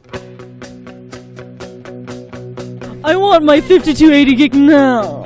I want my 5280 gig now.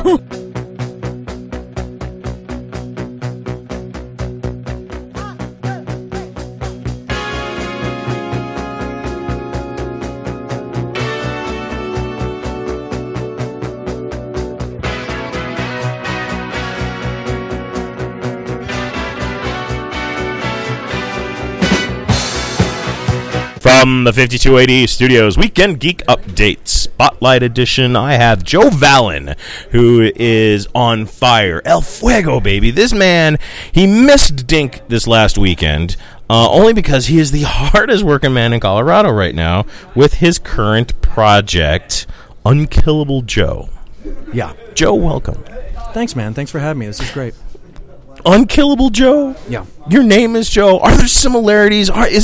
From the 5280 Studios Weekend Geek Update Spotlight Edition, I have Joe Vallon, who is on fire. El Fuego, baby. This man, he missed Dink this last weekend, only because he is the hardest working man in Colorado right now with his current project, Unkillable Joe. Yeah. Joe, welcome. Thanks, man. Thanks for having me. This is great. Unkillable Joe? Yeah. Your name is Joe. Are there similarities?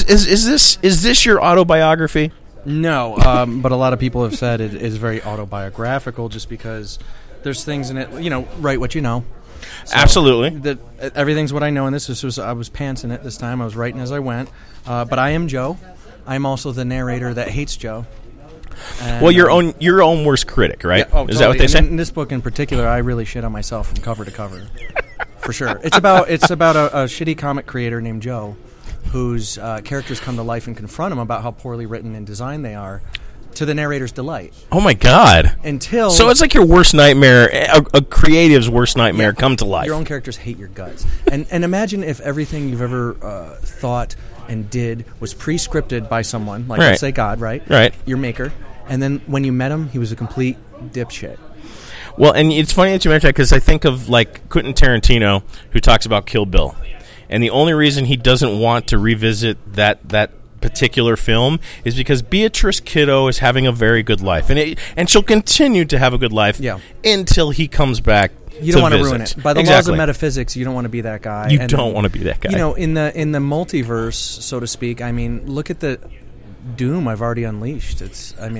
Is this your autobiography? No, but a lot of people have said it is very autobiographical just because there's things in it, write what you know. So Absolutely. Everything's what I know in this. I was pantsing it this time. I was writing as I went. But I am Joe. I'm also the narrator that hates Joe. And, well, your own worst critic, right? Yeah, Is that what they say? In this book in particular, I really shit on myself from cover to cover. For sure. It's about a shitty comic creator named Joe whose characters come to life and confront him about how poorly written and designed they are, to the narrator's delight. Oh, my God. So it's like your worst nightmare, a creative's worst nightmare come to life. Your own characters hate your guts. And imagine if everything you've ever thought and did was pre-scripted by someone, like let's say God, right? Right. Your maker. And then when you met him, he was a complete dipshit. Well, and it's funny that you mentioned that because I think of, like, Quentin Tarantino, who talks about Kill Bill. And the only reason he doesn't want to revisit that particular film is because Beatrice Kiddo is having a very good life. And she'll continue to have a good life until he comes back. You don't want to ruin it. By the laws of metaphysics, you don't want to be that guy. You don't want to be that guy. In the multiverse, so to speak, I mean, look at the doom I've already unleashed. I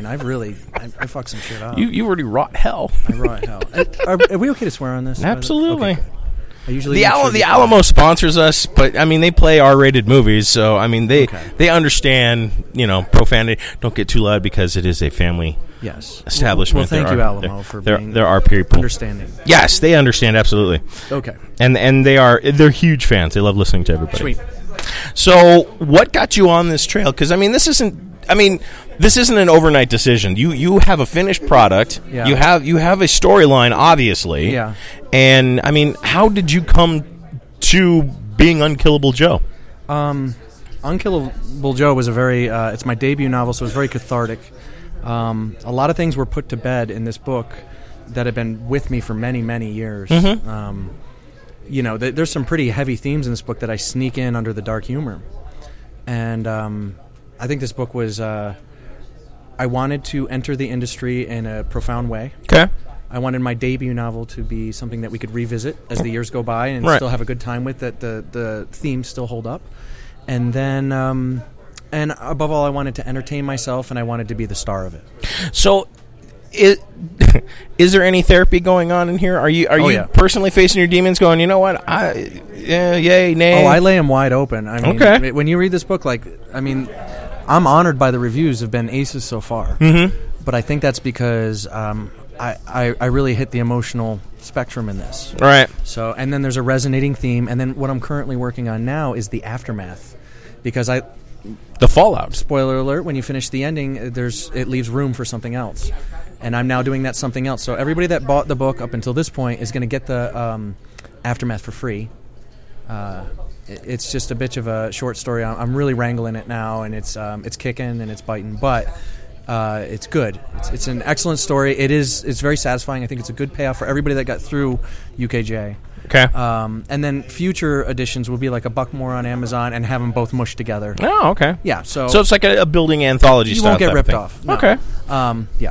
fucked some shit up. You already wrought hell. I wrought hell. Are we okay to swear on this? Absolutely. Okay. I usually the Alamo sponsors us, but I mean they play R-rated movies, so I mean they understand profanity. Don't get too loud because it is a family establishment. Well, thank you, Alamo, for being there are people understanding. Yes, they understand absolutely. Okay, and they're huge fans. They love listening to everybody. Sweet. So, what got you on this trail? Because this isn't an overnight decision. You have a finished product. Yeah. You have a storyline, obviously. Yeah. And I mean, how did you come to being Unkillable Joe? Unkillable Joe was it's my debut novel, so it was very cathartic. A lot of things were put to bed in this book that have been with me for many, many years. Mm-hmm. There's some pretty heavy themes in this book that I sneak in under the dark humor. And I think this book was... I wanted to enter the industry in a profound way. Okay. I wanted my debut novel to be something that we could revisit as the years go by and still have a good time with, that the themes still hold up. And then... and above all, I wanted to entertain myself, and I wanted to be the star of it. So... Is there any therapy going on in here? Are you personally facing your demons going, you know what, yay, nay? Oh, I lay them wide open. I mean, when you read this book, I'm honored by the reviews have been aces so far. Mm-hmm. But I think that's because I really hit the emotional spectrum in this. Right. So, and then there's a resonating theme, and then what I'm currently working on now is the aftermath, because the fallout. Spoiler alert, when you finish the ending, it leaves room for something else. And I'm now doing that something else. So everybody that bought the book up until this point is going to get the aftermath for free. It's just a bitch of a short story. I'm really wrangling it now, and it's kicking and it's biting, but it's good. It's an excellent story. It's very satisfying. I think it's a good payoff for everybody that got through UKJ. Okay. And then future editions will be like $1 more on Amazon and have them both mushed together. Oh, okay. Yeah. So it's like a building anthology. You won't get ripped off. No. Okay. Yeah.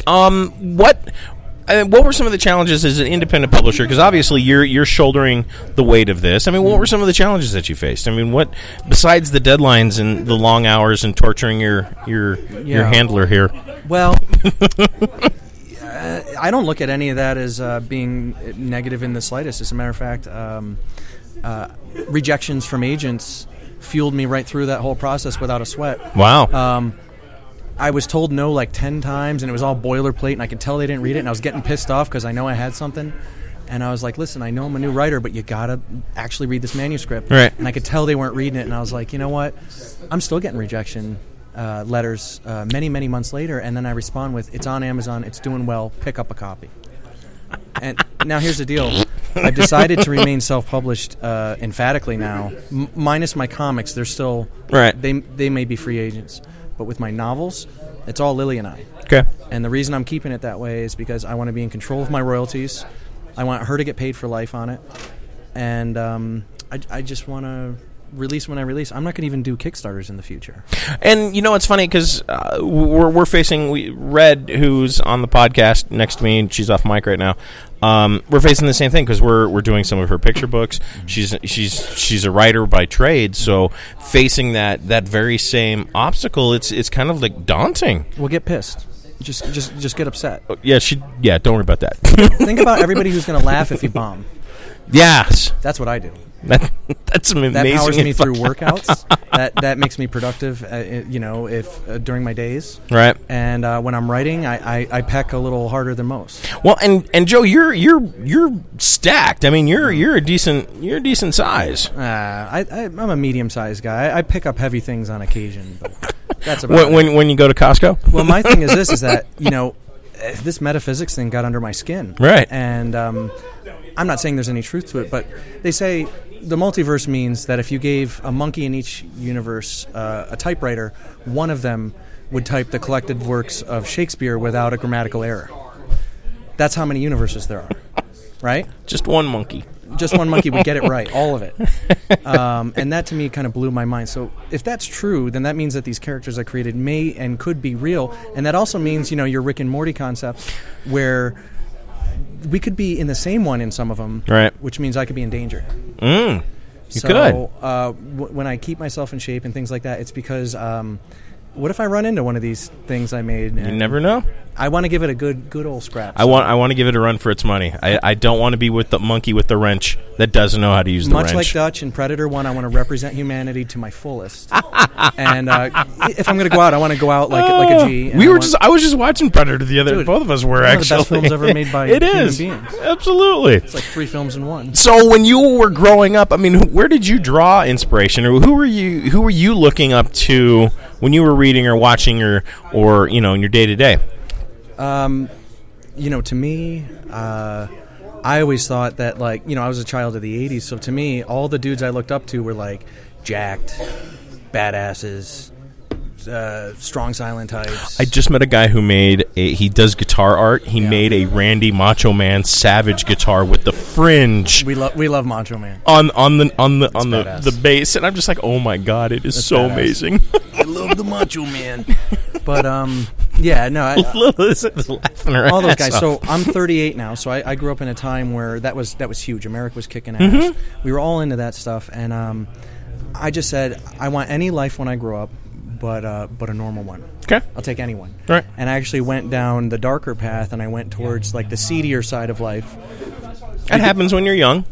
What were some of the challenges as an independent publisher? Because obviously you're shouldering the weight of this. I mean, what were some of the challenges that you faced? I mean, what besides the deadlines and the long hours and torturing your handler here? Well, I don't look at any of that as being negative in the slightest. As a matter of fact, rejections from agents fueled me right through that whole process without a sweat. Wow. I was told no like 10 times, and it was all boilerplate, and I could tell they didn't read it, and I was getting pissed off because I know I had something. And I was like, listen, I know I'm a new writer, but you got to actually read this manuscript. Right. And I could tell they weren't reading it, and I was like, you know what? I'm still getting rejection letters many, many months later, and then I respond with, it's on Amazon, it's doing well, pick up a copy. And now here's the deal. I've decided to remain self-published emphatically now. Minus my comics, they're still... Right. They may be free agents. But with my novels, it's all Lily and I. Okay. And the reason I'm keeping it that way is because I want to be in control of my royalties. I want her to get paid for life on it. And I just want to release when I release. I'm not going to even do Kickstarters in the future. And, it's funny because we're facing Red, who's on the podcast next to me, and she's off mic right now. We're facing the same thing because we're doing some of her picture books. She's a writer by trade, so facing that very same obstacle, it's kind of like daunting. We'll get pissed. Just get upset. Yeah, don't worry about that. Think about everybody who's going to laugh if you bomb. Yes. That's what I do. That's amazing. That powers me through workouts. that makes me productive, if during my days. Right. And when I'm writing, I peck a little harder than most. Well, and Joe, you're stacked. I mean, you're a decent size. I'm a medium-sized guy. I pick up heavy things on occasion, but that's about it. When you go to Costco. Well, my thing is that this metaphysics thing got under my skin. Right. And I'm not saying there's any truth to it, but they say the multiverse means that if you gave a monkey in each universe a typewriter, one of them would type the collected works of Shakespeare without a grammatical error. That's how many universes there are, right? Just one monkey. Just one monkey would get it right, all of it. And that to me kind of blew my mind. So if that's true, then that means that these characters I created may and could be real. And that also means, your Rick and Morty concepts where we could be in the same one in some of them, right? Which means I could be in danger. You could. When I keep myself in shape and things like that, it's because what if I run into one of these things I made? You never know. I want to give it a good old scrap. I want to give it a run for its money. I don't want to be with the monkey with the wrench that doesn't know how to use the wrench. Much like Dutch in Predator 1, I want to represent humanity to my fullest. And if I'm going to go out, I want to go out like a G. I was just watching Predator the other. Both of us were actually. One of the best films ever made by human beings. Absolutely. It's like 3 films in one. So when you were growing up, I mean, where did you draw inspiration, or who were you looking up to when you were reading or watching or in your day to day? To me, I always thought that, I was a child of the 80s, so to me, all the dudes I looked up to were, jacked, badasses, strong silent types. I just met a guy who he does guitar art. He made a Randy Macho Man Savage guitar with the fringe. We love Macho Man. On the bass, and I'm just like, oh my god, it is That's so badass. Amazing. I love the Macho Man. But all those guys. So I'm 38 now. So I grew up in a time where that was huge. America was kicking ass. Mm-hmm. We were all into that stuff, and I just said I want any life when I grow up, but a normal one. Okay, I'll take anyone. Right. And I actually went down the darker path, and I went towards the seedier side of life. That happens when you're young.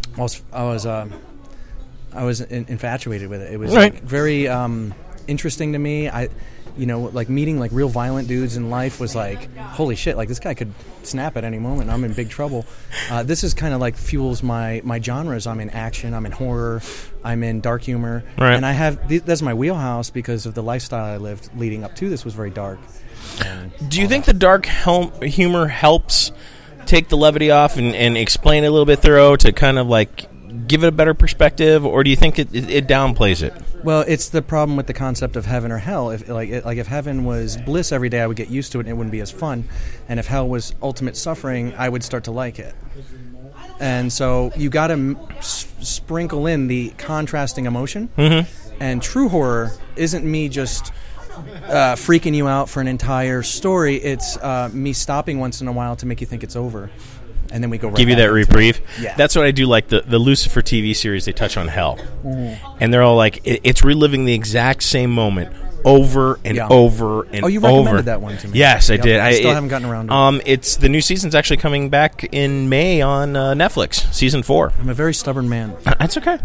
I was infatuated with it. It was right. Very interesting to me. Meeting real violent dudes in life was holy shit, this guy could snap at any moment and I'm in big trouble. This is kind of fuels my genres. I'm in action, I'm in horror, I'm in dark humor. Right. And that's my wheelhouse because of the lifestyle I lived leading up to this was very dark. Do you think the dark humor helps take the levity off and explain it a little bit thorough to kind of give it a better perspective, or do you think it downplays it? Well, it's the problem with the concept of heaven or hell. If if heaven was bliss every day, I would get used to it and it wouldn't be as fun. And if hell was ultimate suffering, I would start to like it. And so you got to sprinkle in the contrasting emotion. Mm-hmm. And true horror isn't me just freaking you out for an entire story. It's me stopping once in a while to make you think it's over. And then we go right give you that reprieve. Yeah. That's what I do. Like the Lucifer TV series, they touch on hell, and they're all it's reliving the exact same moment over and over and over. Oh, you recommended that one to me. Yes, I did. I still haven't gotten around to it. It's the new season's actually coming back in May on Netflix, season 4. I'm a very stubborn man. That's okay.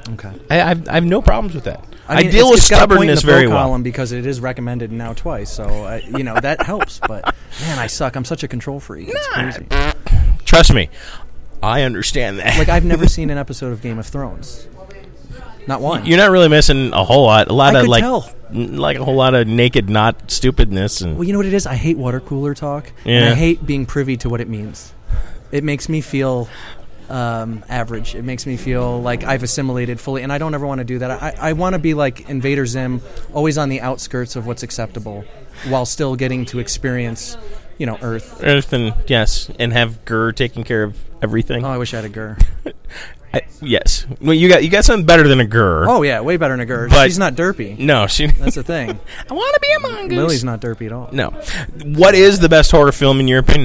Okay. I have no problems with that. I mean, deal with it's got a point in stubbornness the very pro well. column because it is recommended now twice, so that helps. But man, I suck. I'm such a control freak. It's crazy. Trust me, I understand that. Like I've never seen an episode of Game of Thrones. Not one. You're not really missing a whole lot. I could tell. Like a whole lot of naked, not stupidness. And Well, you know what it is? I hate water cooler talk, and Yeah. I hate being privy to what it means. It makes me feel average. It makes me feel like I've assimilated fully, and I don't ever want to do that. I want to be like Invader Zim, always on the outskirts of what's acceptable, while still getting to experience, Earth. Earth and yes, and have Gurr taking care of everything. Oh, I wish I had a Gurr. Yes, well, you got something better than a Gurr. Oh yeah, way better than a Gurr. But- She's not derpy. No, she. That's the thing. I want to be a mongoose. Lily's not derpy at all. No. What is the best horror film in your opinion?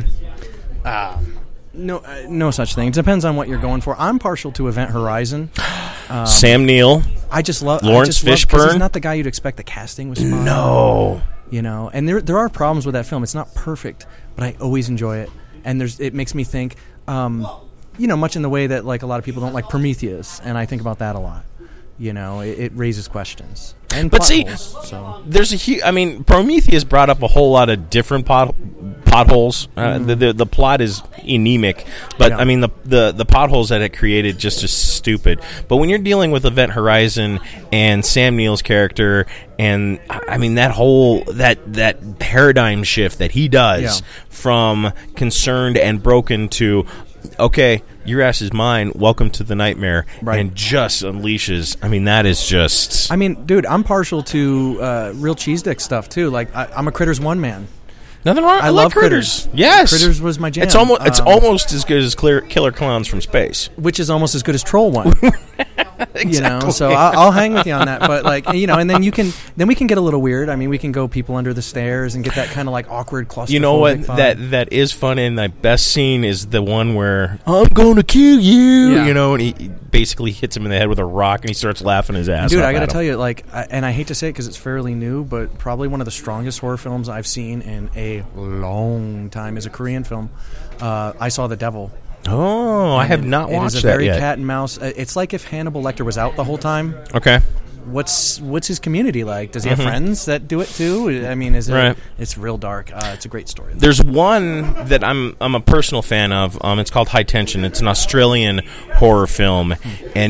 No such thing. It depends on what you're going for. I'm partial to Event Horizon. Sam Neill. I just love Lawrence 'cause Fishburne? he's not the guy you'd expect. The casting was fine. No. And there are problems with that film. It's not perfect, but I always enjoy it. And it makes me think, much in the way that like a lot of people don't like Prometheus, and I think about that a lot. It raises questions. And But plot see, holes, so. there's a huge. I mean, Prometheus brought up a whole lot of different potholes. The plot is anemic, but Yeah. I mean the potholes that it created just is stupid. But when you're dealing with Event Horizon and Sam Neill's character, and I mean that paradigm shift that he does Yeah. from concerned and broken to, okay, your ass is mine, welcome to the nightmare, Right. and just unleashes. I mean, that is just. I mean, dude, I'm partial to real cheese dick stuff too. Like I'm a Critters 1 man. Nothing wrong. I like love Critters. Yes, Critters was my jam. It's almost as good as Killer Clowns from Space. Which is almost as good as Troll 1. Exactly. So I'll hang with you on that. But like, and then we can get a little weird. I mean, we can go people under the stairs and get that kind of like awkward claustrophobic You know what? vibe. That is fun, and my best scene is the one where I'm going to kill you. Yeah. And he basically hits him in the head with a rock, and he starts laughing his ass Dude, off I got to at him. tell you, like, and I hate to say it because it's fairly new, but probably one of the strongest horror films I've seen in a long time is a Korean film. I Saw the Devil. Oh, I have not It watched is a that very yet. cat and mouse. It's like if Hannibal Lecter was out the whole time. Okay. What's his community like? Does he have friends that do it too? I mean, is it? Right. It's real dark. It's a great story. There's one that I'm a personal fan of. It's called High Tension. It's an Australian horror film, and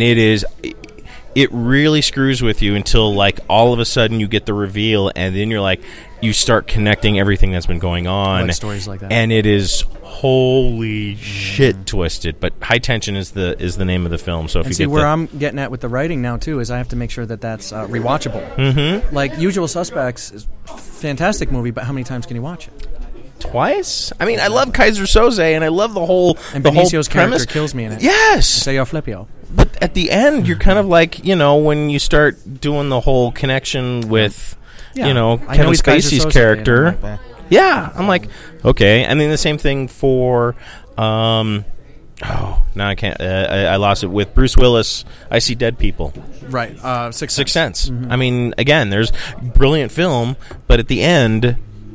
it really screws with you until like all of a sudden you get the reveal, and then you're like, you start connecting everything that's been going on. I like stories like that. And it is holy shit twisted. But High Tension is the name of the film. So if And you see get where I'm getting at with the writing now too is I have to make sure that that's rewatchable. Mm-hmm. Like Usual Suspects is a fantastic movie, but how many times can you watch it? twice. I mean, I love Kaiser Soze, and I love the whole And the whole Benicio's premise. character kills me in it. Yes, Say Flippio. but at the end, you're kind of like, when you start doing the whole connection with, Yeah. I Kevin know he's Kaiser Spacey's Soze, character. and I'm like, Yeah, I'm like, okay. I mean, the same thing for, now I can't. I lost it with Bruce Willis. I See Dead People. right. Sixth Sense. I mean, again, there's brilliant film, but at the end,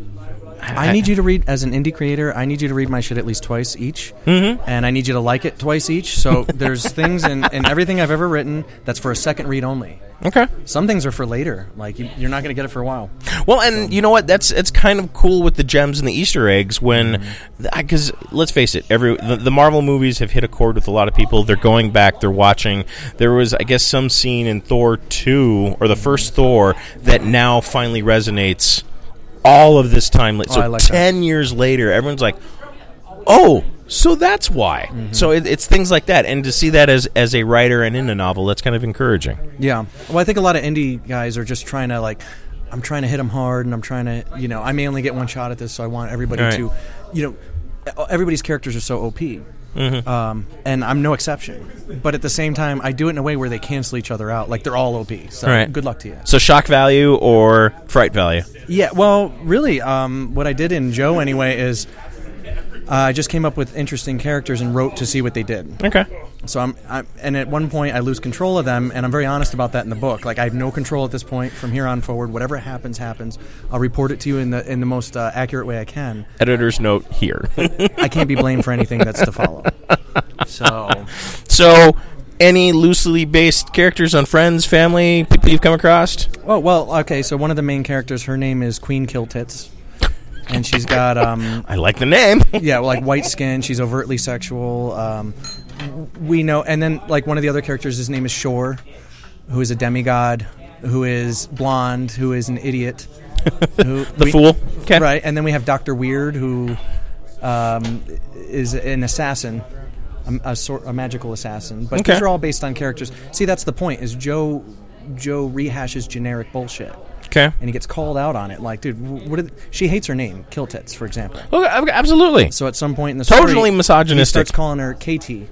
I need you to read, as an indie creator, I need you to read my shit at least twice each. Mm-hmm. And I need you to like it twice each. So there's things in everything I've ever written that's for a second read only. Okay. Some things are for later. Like, you're not going to get it for a while. Well, and you know what? It's kind of cool with the gems and the Easter eggs when, because let's face it, the Marvel movies have hit a chord with a lot of people. They're going back, they're watching. There was, I guess, some scene in Thor 2 or the first Thor that now finally resonates. All of this time, so I like 10 years later, everyone's like, "Oh, so that's why." Mm-hmm. So it's things like that, and to see that as a writer and in a novel, that's kind of encouraging. Yeah. Well, I think a lot of indie guys are just trying to, like, I'm trying to hit them hard, and I'm trying to, I may only get one shot at this, so I want everybody Right. to, everybody's characters are so OP. Mm-hmm. And I'm no exception. But at the same time, I do it in a way where they cancel each other out. Like, they're all OP. So Right. good luck to you. So shock value or fright value? Yeah, well, really, what I did in Joe, anyway, is I just came up with interesting characters and wrote to see what they did. Okay. So and at one point I lose control of them, and I'm very honest about that in the book. Like, I have no control at this point. From here on forward, whatever happens. I'll report it to you in the most accurate way I can. Editor's note here. I can't be blamed for anything that's to follow. So So, any loosely based characters on Friends, family, people you've come across? Oh, well, okay, so one of the main characters, her name is Queen Killtits. And she's got, I like the name. yeah, like white skin. She's overtly sexual. We know, and then like one of the other characters, his name is Shore, who is a demigod, who is blonde, who is an idiot. Fool. Okay. Right, and then we have Dr. Weird, who is an assassin, a magical assassin. But these are all based on characters. See, that's the point, is Joe rehashes generic bullshit. Okay. And he gets called out on it. Like, dude, she hates her name, Killtits, for example. Well, absolutely. So at some point in the story, totally misogynistic. He starts calling her KT.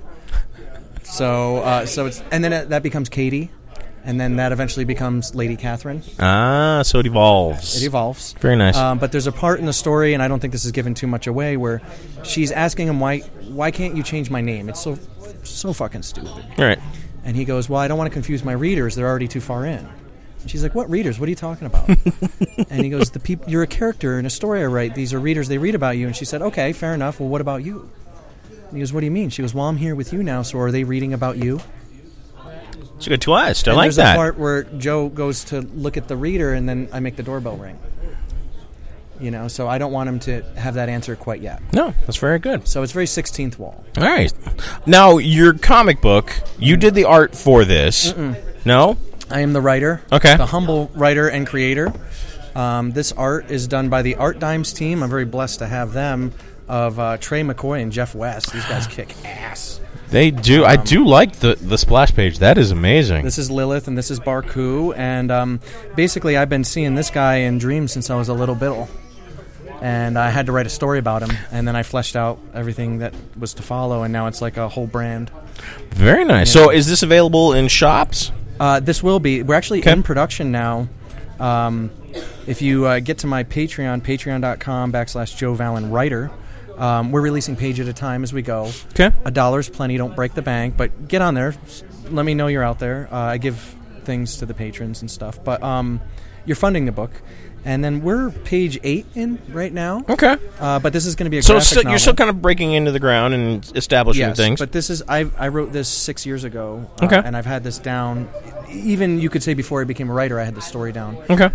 So it's, and then that becomes Katie, and then that eventually becomes Lady Catherine. Ah, so it evolves. It evolves. Very nice. But there's a part in the story, and I don't think this is given too much away, where she's asking him, why can't you change my name? It's so fucking stupid. Right. And he goes, well, I don't want to confuse my readers. They're already too far in. And she's like, what readers? What are you talking about? And he goes, you're a character in a story I write. These are readers. They read about you. And she said, okay, fair enough. Well, what about you? And he goes, what do you mean? She goes, well, I'm here with you now, so are they reading about you? It's a good twist. I like there's that. There's a part where Joe goes to look at the reader, and then I make the doorbell ring. You know, so I don't want him to have that answer quite yet. No, that's very good. So it's very 16th Wall. All right. Now, your comic book, you did the art for this. No? I am the writer. Okay. The humble writer and creator. This art is done by the Art Dimes team. I'm very blessed to have them, of Trey McCoy and Jeff West. These guys kick ass. They do. I do like the splash page. That is amazing. This is Lilith, and this is Barku. And basically, I've been seeing this guy in dreams since I was a little biddle. And I had to write a story about him, and then I fleshed out everything that was to follow, and now it's like a whole brand. Very nice. Yeah. So is this available in shops? This will be. We're actually in production now. If you get to my Patreon, patreon.com/Joe Vallon Writer, we're releasing page at a time as we go. Okay. $1's plenty. Don't break the bank, but get on there. Let me know you're out there. I give things to the patrons and stuff. But you're funding the book. And then we're page 8 in right now. Okay. But this is going to be a graphic novel. You're still kind of breaking into the ground and establishing things. But this is I wrote this 6 years ago. Okay. And I've had this down. Even you could say before I became a writer, I had the story down. Okay.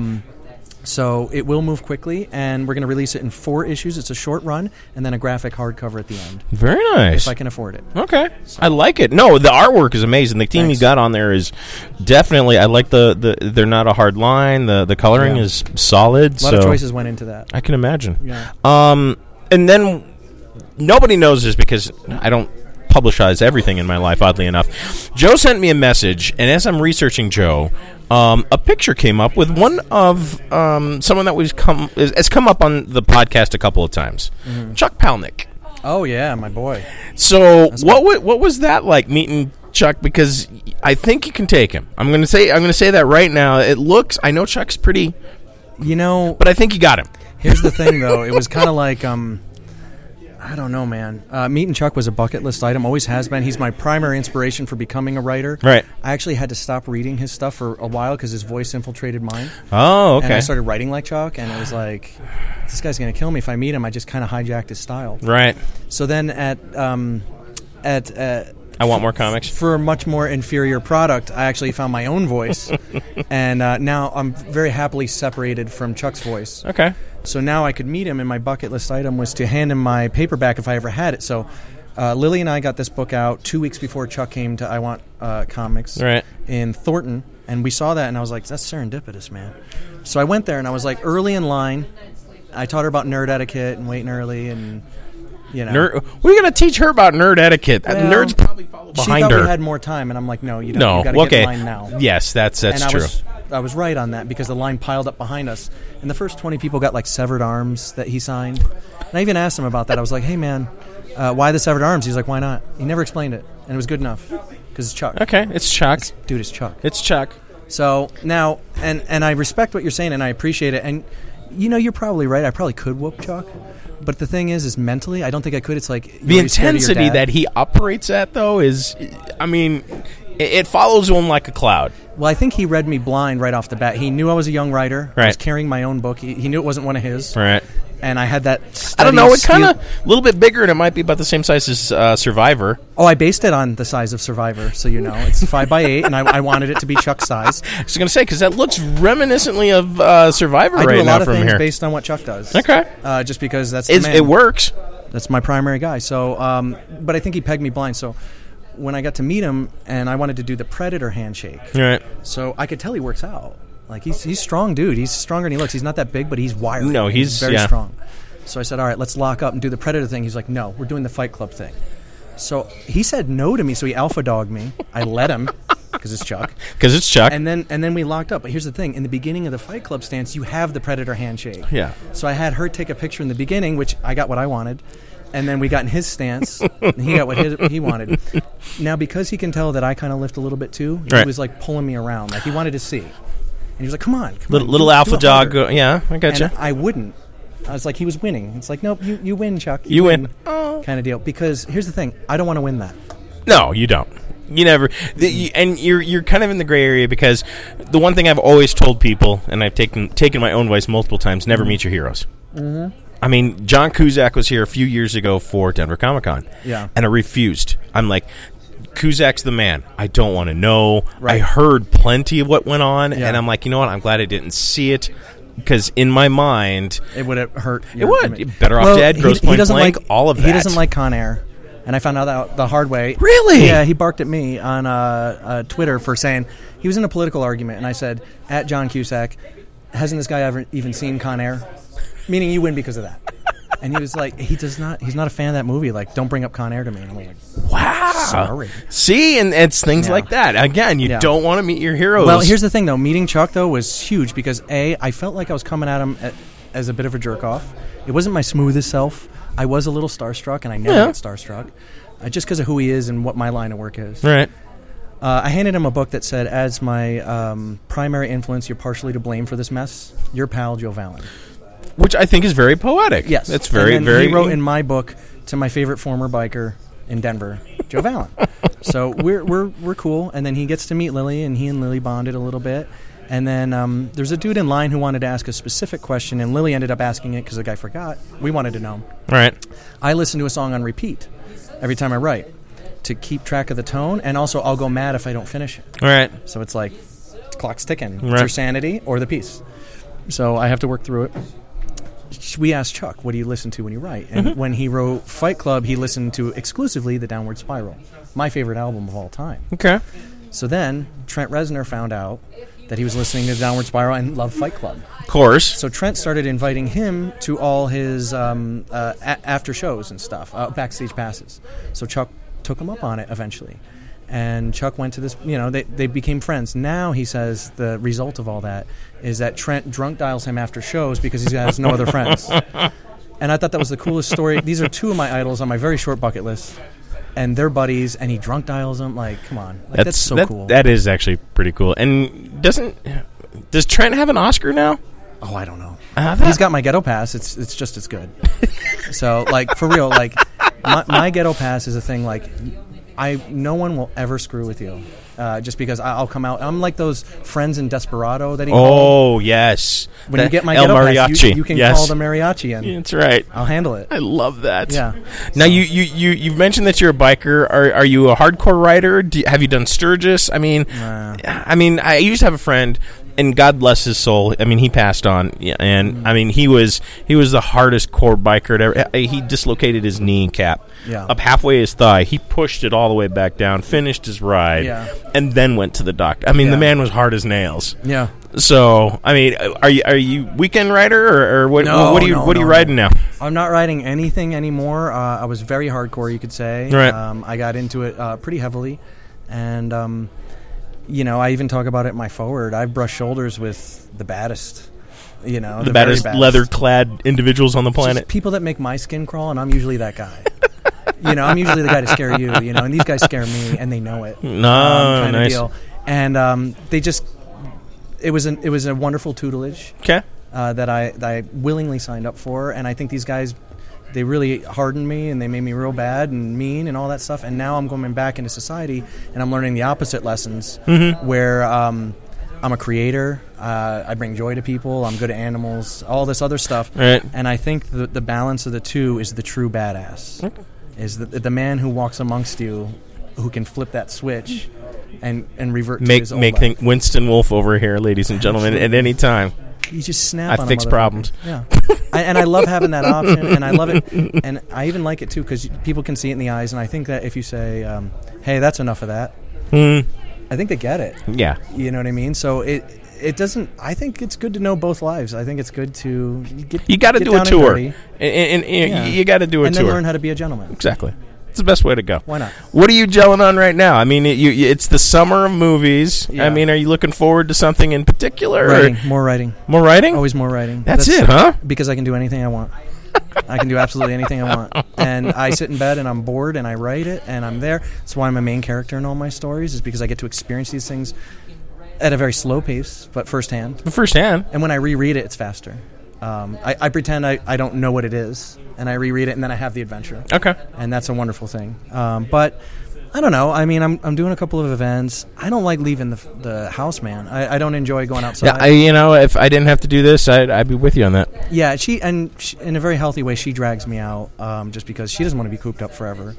So it will move quickly, and we're going to release it in 4 issues. It's a short run, and then a graphic hardcover at the end. Very nice. If I can afford it. Okay. So. I like it. No, the artwork is amazing. The team you got on there is definitely, I like they're not a hard line. The coloring is solid. A lot of choices went into that. I can imagine. Yeah. And then nobody knows this because I don't publicize everything in my life, oddly enough. Joe sent me a message, and as I'm researching Joe, a picture came up with one of someone that has come up on the podcast a couple of times. Chuck Palahniuk. Oh yeah, my boy. So what was that like, meeting Chuck? Because I think you can take him. I'm gonna say that right now. I know Chuck's pretty, but I think you got him. Here's the thing, though. It was kind of like I don't know, man. Meeting Chuck was a bucket list item, always has been. He's my primary inspiration for becoming a writer. Right. I actually had to stop reading his stuff for a while because his voice infiltrated mine. Oh, okay. And I started writing like Chuck, and it was like, this guy's going to kill me if I meet him. I just kind of hijacked his style. Right. So then I want more comics. For a much more inferior product, I actually found my own voice, and now I'm very happily separated from Chuck's voice. Okay. So now I could meet him, and my bucket list item was to hand him my paperback if I ever had it. So Lily and I got this book out 2 weeks before Chuck came to I Want Comics in Thornton, and we saw that, and I was like, that's serendipitous, man. So I went there, and I was like early in line. I taught her about nerd etiquette and waiting early, and we're going to teach her about nerd etiquette. Well, nerds probably follow behind her. She thought we had more time, and I'm like, no, you don't. You got to get in line now. Yes, that's true. I was right on that because the line piled up behind us, and the first 20 people got like severed arms that he signed. And I even asked him about that. I was like, hey, man, why the severed arms? He's like, why not? He never explained it, and it was good enough because it's Chuck. Okay, it's Chuck. It's Chuck. It's Chuck. So now, and I respect what you're saying, and I appreciate it. And, you're probably right. I probably could whoop Chuck. But the thing is mentally, I don't think I could. It's like the intensity that he operates at, though, is, it follows him like a cloud. Well, I think he read me blind right off the bat. He knew I was a young writer. Right. I was carrying my own book. He knew it wasn't one of his. Right. and I had that I don't know. It's steady kind of a little bit bigger, and it might be about the same size as Survivor. Oh, I based it on the size of Survivor, so you know. It's 5x8, and I wanted it to be Chuck's size. I was going to say, because that looks reminiscently of Survivor I right do a now lot of from things here. based on what Chuck does. Okay. Just because that's the man. It works. That's my primary guy. So, but I think he pegged me blind. So when I got to meet him, and I wanted to do the Predator handshake, Right. so I could tell he works out. Like, he's a strong dude. He's stronger than he looks. He's not that big, but he's wired. No, he's very yeah. strong. So I said, all right, let's lock up and do the Predator thing. He's like, no, we're doing the Fight Club thing. So he said no to me, so he alpha dogged me. I let him, because it's Chuck. Because it's Chuck. And then we locked up. But here's the thing. In the beginning of the Fight Club stance, you have the Predator handshake. Yeah. So I had her take a picture in the beginning, which I got what I wanted. And then we got in his stance, and he got what he wanted. Now, because he can tell that I kind of lift a little bit too, he Right. was like pulling me around. Like, he wanted to see. And he was like, come on. Little do alpha it dog. harder. Yeah, I gotcha. And I wouldn't. I was like, he was winning. It's like, nope, you win, Chuck. You win. Oh. Kind of deal. Because here's the thing. I don't want to win that. No, you don't. You never. And you're kind of in the gray area, because the one thing I've always told people, and I've taken my own advice multiple times, never meet your heroes. Mm-hmm. I mean, John Cusack was here a few years ago for Denver Comic Con. Yeah. And I refused. I'm like, Cusack's the man. I don't want to know. Right. I heard plenty of what went on, Yeah. and I'm like, you know what? I'm glad I didn't see it, because in my mind, It would have hurt. it would. Better Off Dead, Grosse Pointe Blank, all of that. He doesn't like Con Air. And I found out that the hard way. Really? Yeah, he barked at me on Twitter for saying he was in a political argument, and I said, at John Cusack, hasn't this guy ever even seen Con Air? Meaning you win because of that. And he was like, he's not a fan of that movie. Like, don't bring up Con Air to me. And I'm like, Wow. sorry. See, and it's things Yeah. like that. Again, you Yeah. don't want to meet your heroes. Well, here's the thing, though. Meeting Chuck, though, was huge because, A, I felt like I was coming at him as a bit of a jerk-off. It wasn't my smoothest self. I was a little starstruck, and I never get starstruck, just because of who he is and what my line of work is. Right. I handed him a book that said, as my primary influence, you're partially to blame for this mess. Your pal, Joe Vallon. Which I think is very poetic. Yes. It's very, and then very... he wrote in my book to my favorite former biker in Denver, Joe Vallon. So we're cool. And then he gets to meet Lily, and he and Lily bonded a little bit. And then there's a dude in line who wanted to ask a specific question, and Lily ended up asking it because the guy forgot. We wanted to know. Right. I listen to a song on repeat every time I write to keep track of the tone, and also I'll go mad if I don't finish it. Right. So it's like, the clock's ticking. It's Right. your sanity or the piece. So I have to work through it. We asked Chuck, what do you listen to when you write? And when he wrote Fight Club, he listened to exclusively The Downward Spiral, my favorite album of all time. Okay. So then Trent Reznor found out that he was listening to The Downward Spiral and loved Fight Club. Of course. So Trent started inviting him to all his after shows and stuff, backstage passes. So Chuck took him up on it eventually. And Chuck went to this, they became friends. Now he says the result of all that is that Trent drunk dials him after shows because he has no other friends. And I thought that was the coolest story. These are two of my idols on my very short bucket list. And they're buddies, and he drunk dials them. Like, come on. Like, that's so cool. That is actually pretty cool. And does Trent have an Oscar now? Oh, I don't know. He's He's got my ghetto pass. It's just as good. So, like, for real, like, my ghetto pass is a thing, like, no one will ever screw with you. Just because I'll come out. I'm like those friends in Desperado that he called. Oh, yes. When you get my El ghetto Mariachi. pass, you can Yes. call the mariachi in. That's right. I'll handle it. I love that. Yeah. Now you've mentioned that you're a biker. Are you a hardcore rider? Have you done Sturgis? I mean, I used to have a friend, and God bless his soul. I mean, he passed on, and I mean, he was the hardest core biker to ever. He dislocated his kneecap up halfway his thigh. He pushed it all the way back down, finished his ride, and then went to the doctor. I mean, the man was hard as nails. Yeah. So, I mean, are you weekend rider or what? No, what are you riding now? I'm not riding anything anymore. I was very hardcore, you could say. Right. I got into it pretty heavily, and I even talk about it in my forward. I've brushed shoulders with the baddest. The baddest leather-clad individuals on the planet. Just people that make my skin crawl, and I'm usually that guy. I'm usually the guy to scare you. And these guys scare me, and they know it. No, kind of nice. deal. And they just. It was a wonderful tutelage. Okay. That I willingly signed up for, and I think these guys, they really hardened me, and they made me real bad and mean and all that stuff. And now I'm going back into society, and I'm learning the opposite lessons, where I'm a creator. I bring joy to people. I'm good at animals. All this other stuff. Right. And I think the balance of the two is the true badass. Is the man who walks amongst you, who can flip that switch and revert to his old life. Winston Wolfe over here, ladies and gentlemen, at any time. You just snap on I fix a motherfucker. problems. Yeah. And I love having that option, and I love it. And I even like it, too, because people can see it in the eyes. And I think that if you say, hey, that's enough of that, I think they get it. Yeah. You know what I mean? So it doesn't. I think it's good to know both lives. I think it's good to get. You got to get do down a and tour, dirty. and Yeah. you got to do a and tour, then learn how to be a gentleman. Exactly. It's the best way to go. Why not? What are you gelling on right now? I mean, it's the summer of movies. Yeah. I mean, are you looking forward to something in particular? Writing, more writing, More writing? always more writing. That's it, huh? Because I can do anything I want. I can do absolutely anything I want. And I sit in bed and I'm bored and I write it and I'm there. That's why I'm a main character in all my stories, is because I get to experience these things at a very slow pace, but firsthand. Firsthand. And when I reread it, it's faster. I pretend I don't know what it is, and I reread it, and then I have the adventure. Okay. And that's a wonderful thing. But I don't know. I mean, I'm doing a couple of events. I don't like leaving the house, man. I don't enjoy going outside. Yeah, if I didn't have to do this, I'd be with you on that. Yeah, she in a very healthy way, she drags me out just because she doesn't want to be cooped up forever.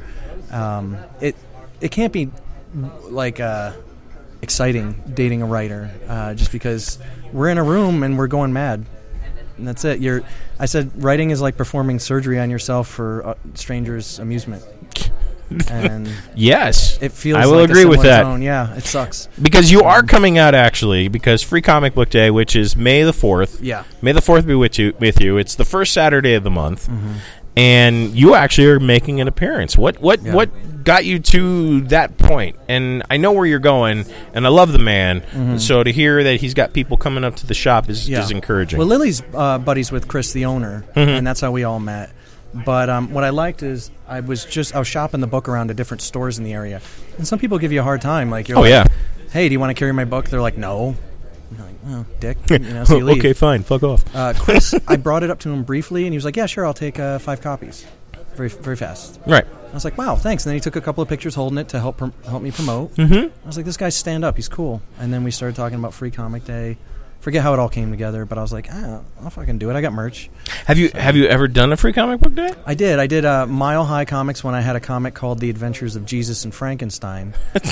It can't be like exciting dating a writer just because we're in a room and we're going mad. And that's it. I said writing is like performing surgery on yourself for strangers' amusement. And yes, it feels. I will like agree a with similar that. tone. Yeah, it sucks. Because you are coming out actually. Because Free Comic Book Day, which is May the 4th. Yeah. May the 4th be with you. It's the first Saturday of the month, and you actually are making an appearance. What got you to that point? And I know where you're going, and I love the man. So to hear that he's got people coming up to the shop is encouraging. Well, Lily's buddies with Chris, the owner, and that's how we all met. But what I liked is I was shopping the book around to different stores in the area, and some people give you a hard time. Like, you're hey, do you want to carry my book? They're like, no. I'm like, oh, dick. So you leave. Okay, fine. Fuck off. Chris, I brought it up to him briefly, and he was like, yeah, sure, I'll take 5 copies. Very, very fast. Right. I was like, wow, thanks. And then he took a couple of pictures holding it to help me promote. I was like, this guy's stand up. He's cool. And then we started talking about Free Comic Day. Forget how it all came together, but I was like, I'll fucking do it. I got merch. Have you ever done a Free Comic Book Day? I did. I did Mile High Comics when I had a comic called The Adventures of Jesus and Frankenstein.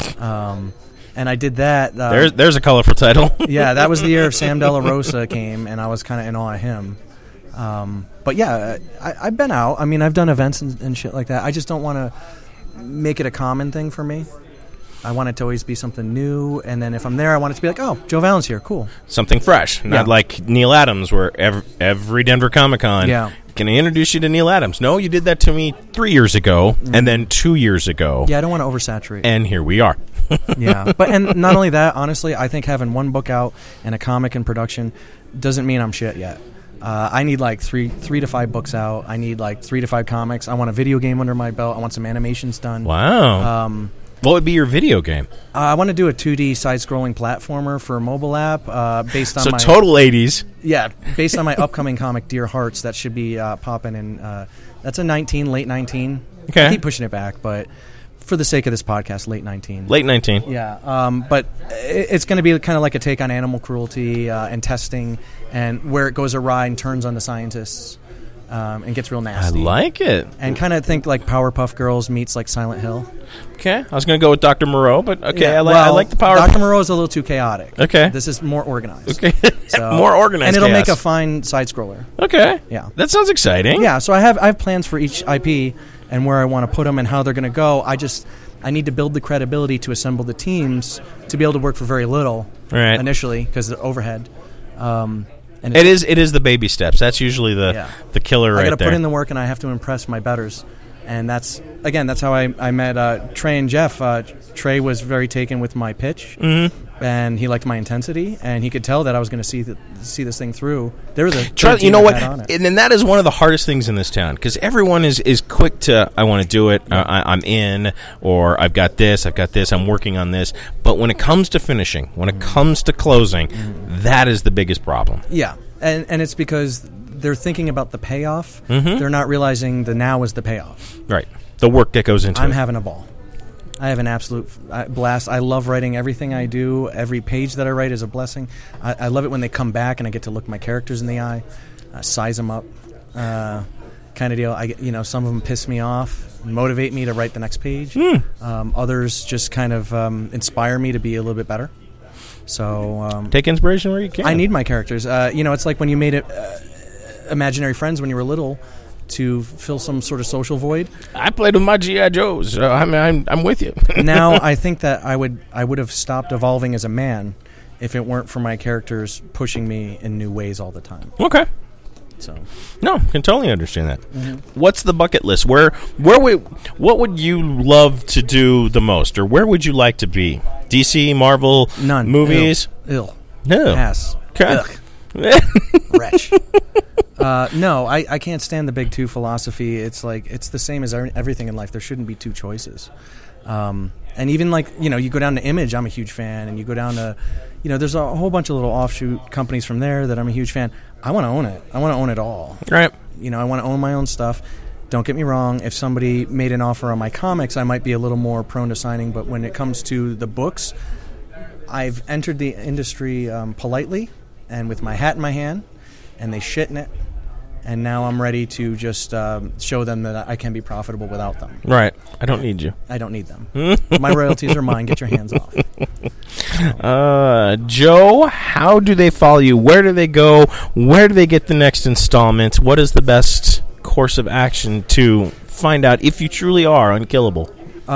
And I did that. There's a colorful title. Yeah, that was the year of Sam De La Rosa came, and I was kind of in awe of him. But yeah, I've been out. I mean, I've done events and shit like that. I just don't want to make it a common thing for me. I want it to always be something new, and then if I'm there, I want it to be like, oh, Joe Valen's here, cool. Something fresh, not like Neil Adams, where every Denver Comic-Con, can I introduce you to Neil Adams? No, you did that to me 3 years ago, and then 2 years ago. Yeah, I don't want to oversaturate. And here we are. Yeah, and not only that, honestly, I think having one book out and a comic in production doesn't mean I'm shit yet. I need like three to 5 books out. I need like 3 to 5 comics. I want a video game under my belt. I want some animations done. Wow. What would be your video game? I want to do a 2D side-scrolling platformer for a mobile app based on total 80s. Yeah, based on my upcoming comic, Dear Hearts. That should be popping in. That's a late 19. Okay. I keep pushing it back, but for the sake of this podcast, late 19. Late 19. Yeah, but it's going to be kind of like a take on animal cruelty and testing, and where it goes awry and turns on the scientists and gets real nasty. I like it. And kind of think like Powerpuff Girls meets like Silent Hill. Okay, I was going to go with Dr. Moreau, but okay, yeah, I like the Powerpuff. Dr. Moreau is a little too chaotic. Okay. This is more organized. Okay, so, more organized. And it'll chaos. make a fine side-scroller. Okay. Yeah. That sounds exciting. Yeah, so I have plans for each IP and where I want to put them and how they're going to go. I need to build the credibility to assemble the teams to be able to work for very little initially because of the overhead. And it is the baby steps. That's usually the killer right there. I got to put in the work and I have to impress my betters. And that's how I met Trey and Jeff. Trey was very taken with my pitch, and he liked my intensity, and he could tell that I was going to see this thing through. There was a you know what, and that is one of the hardest things in this town because everyone is quick to I want to do it, I'm in, or I've got this, I'm working on this. But when it comes to finishing, when it comes to closing, that is the biggest problem. Yeah, and it's because they're thinking about the payoff. They're not realizing the now is the payoff. Right. The work that goes into it. I'm having a ball. I have an absolute blast. I love writing everything I do. Every page that I write is a blessing. I love it when they come back and I get to look my characters in the eye, size them up, kind of deal. Some of them piss me off, motivate me to write the next page. Others just kind of inspire me to be a little bit better. So take inspiration where you can. I need my characters. It's like when you made imaginary friends when you were little to fill some sort of social void. I played with my G.I. Joes. So I'm with you. Now I think that I would have stopped evolving as a man if it weren't for my characters pushing me in new ways all the time. Okay. So no, can totally understand that. Mm-hmm. What's the bucket list? What would you love to do the most, or where would you like to be? DC, Marvel, none movies. Ill. No. Pass. Okay. Wretch. No, I can't stand the big two philosophy. It's like it's the same as everything in life. There shouldn't be two choices. And even you go down to Image, I'm a huge fan, and you go down to, there's a whole bunch of little offshoot companies from there that I'm a huge fan. I want to own it. I want to own it all. Right. I want to own my own stuff. Don't get me wrong. If somebody made an offer on my comics, I might be a little more prone to signing. But when it comes to the books, I've entered the industry politely and with my hat in my hand, and they shit in it. And now I'm ready to just show them that I can be profitable without them. Right. I don't need you. I don't need them. My royalties are mine. Get your hands off. Joe, how do they follow you? Where do they go? Where do they get the next installment? What is the best course of action to find out if you truly are unkillable?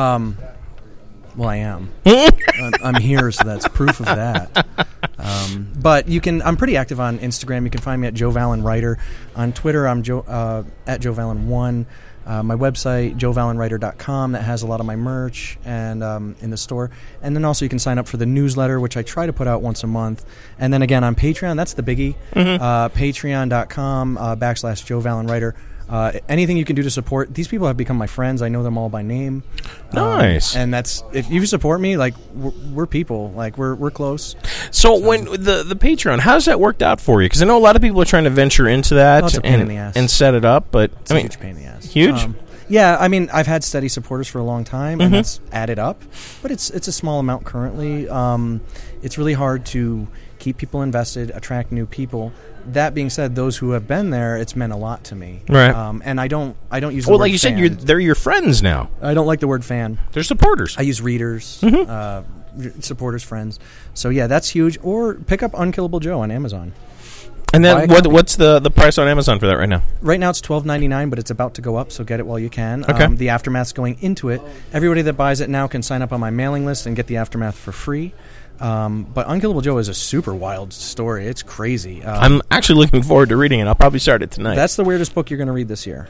Well, I am. I'm here, so that's proof of that. But I'm pretty active on Instagram. You can find me at Joe Vallon Writer. On Twitter, I'm at Joe Vallon1. My website, joevallonwriter.com, that has a lot of my merch and in the store. And then also you can sign up for the newsletter, which I try to put out once a month. And then again on Patreon, that's the biggie. Mm-hmm. Patreon.com /Joe Vallon Writer. Anything you can do to support. These people have become my friends. I know them all by name. Nice. And that's, if you support me, like we're people, like we're close. So when the Patreon, how's that worked out for you? Because I know a lot of people are trying to venture into that it's a pain in the ass. And set it up, but it's a huge pain in the ass. Huge. Yeah, I mean, I've had steady supporters for a long time, and that's added up. But it's a small amount currently. It's really hard to keep people invested, attract new people. That being said, those who have been there, it's meant a lot to me. Right. And I don't use the word like you fan. said, they're your friends now. I don't like the word fan. They're supporters. I use readers, supporters, friends. So yeah, that's huge. Or pick up Unkillable Joe on Amazon. And then what's the price on Amazon for that right now? Right now it's $12.99, but it's about to go up, so get it while you can. Okay. The Aftermath's going into it. Everybody that buys it now can sign up on my mailing list and get the Aftermath for free. But Unkillable Joe is a super wild story. It's crazy. I'm actually looking forward to reading it. I'll probably start it tonight. That's the weirdest book you're going to read this year.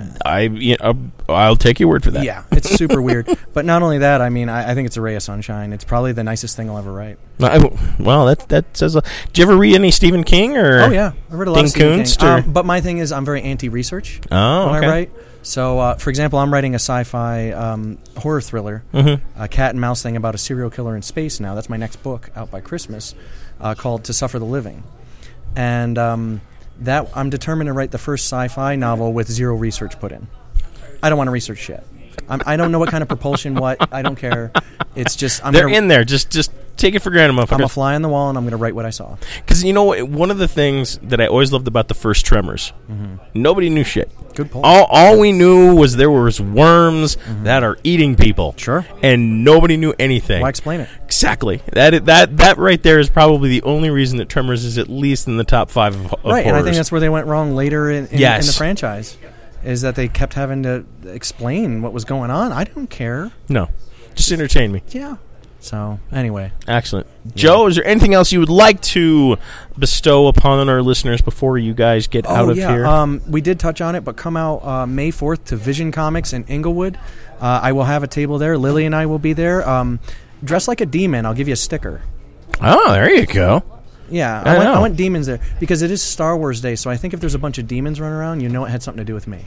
I'll take your word for that. Yeah, it's super weird. But not only that, I mean, I think it's a ray of sunshine. It's probably the nicest thing I'll ever write. Well, that says. Did you ever read any Stephen King or? Oh yeah, I've read a lot of Stephen Kuntz, King. But my thing is, I'm very anti-research when I write. So, for example, I'm writing a sci-fi horror thriller, a cat and mouse thing about a serial killer in space now. That's my next book out by Christmas, called To Suffer the Living. And that I'm determined to write the first sci-fi novel with zero research put in. I don't want to research shit. I don't know what kind of propulsion, I don't care. It's just... They're in there. Just take it for granted, motherfucker. I'm a fly on the wall, and I'm going to write what I saw. Because, one of the things that I always loved about the first Tremors, nobody knew shit. Good point. All we knew was there was worms that are eating people. Sure. And nobody knew anything. Why explain it? Exactly. That right there is probably the only reason that Tremors is at least in the top 5 of right, horrors. And I think that's where they went wrong later in the franchise, is that they kept having to explain what was going on. I don't care. No. Just entertain me. Yeah. So, anyway. Excellent. Joe, is there anything else you would like to bestow upon our listeners before you guys get out of here? We did touch on it, but come out May 4th to Vision Comics in Inglewood. I will have a table there. Lily and I will be there. Dress like a demon. I'll give you a sticker. Oh, there you go. Yeah, I went demons there because it is Star Wars Day, so I think if there's a bunch of demons running around, it had something to do with me.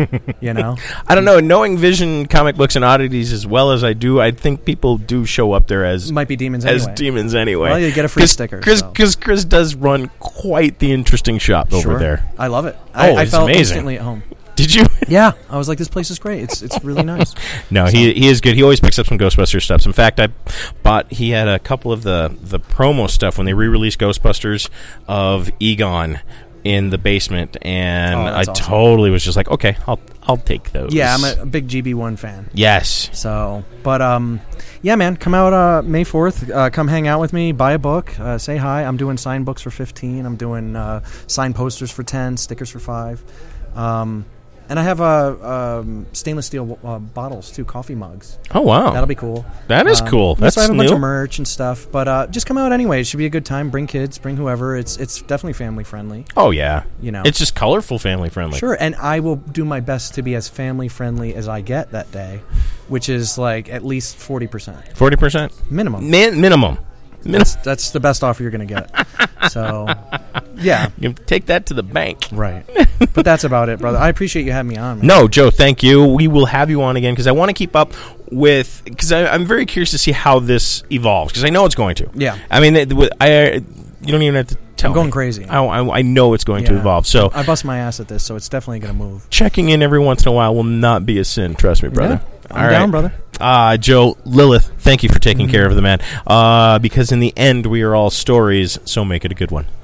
I don't know. Knowing Vision comic books and oddities as well as I do, I think people do show up there as might be demons anyway. Well, you get a free sticker. Because Chris does run quite the interesting shop over there. I love it. I felt amazing. instantly at home. Did you? Yeah, I was like, this place is great. It's really nice. No, he is good. He always picks up some Ghostbusters stuff. In fact, he had a couple of the promo stuff when they re-released Ghostbusters of Egon in the basement, and I awesome. totally was just like, okay, I'll take those. Yeah, I'm a big GB1 fan. Yes. So, but yeah, man, come out May 4th. Come hang out with me. Buy a book. Say hi. I'm doing signed books for $15. I'm doing signed posters for $10. Stickers for $5. And I have stainless steel bottles too, coffee mugs. Oh wow, that'll be cool. That is cool. That's so I have a new. bunch of merch and stuff, but just come out anyway. It should be a good time. Bring kids, bring whoever. It's definitely family friendly. Oh yeah, It's just colorful, family friendly. Sure, and I will do my best to be as family friendly as I get that day, which is like at least 40%. 40% minimum. Minimum. That's the best offer you're going to get. So, yeah. You take that to the bank. Right. But that's about it, brother. I appreciate you having me on, man. No, Joe, thank you. We will have you on again because I want to keep up with, because I'm very curious to see how this evolves, because I know it's going to. Yeah. I mean, you don't even have to tell I'm going me. crazy. I know it's going to evolve. So I bust my ass at this, so it's definitely going to move. Checking in every once in a while will not be a sin. Trust me, brother. Yeah. I'm down, brother. Joe, Lilith, thank you for taking care of the man. Because in the end, we are all stories, so make it a good one.